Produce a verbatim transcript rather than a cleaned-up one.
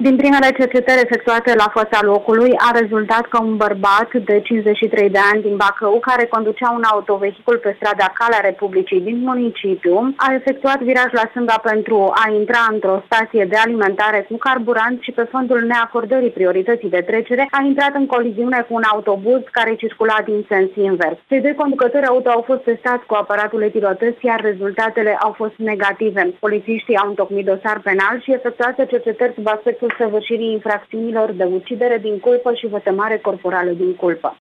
Din primele cercetări efectuate la fața locului a rezultat că un bărbat de cincizeci și trei de ani din Bacău, care conducea un autovehicul pe strada Calea Republicii din municipiu, a efectuat viraj la stânga pentru a intra într-o stație de alimentare cu carburant și pe fondul neacordării priorității de trecere a intrat în coliziune cu un autobuz care circula din sens invers. Cei doi conducători auto au fost testați cu aparatul epilotest, iar rezultatele au fost negative. Polițiștii au întocmit dosar penal și efectuat cercetări sub aspectul săvârșirii infracțiunilor de ucidere din culpă și vătămare corporală din culpă.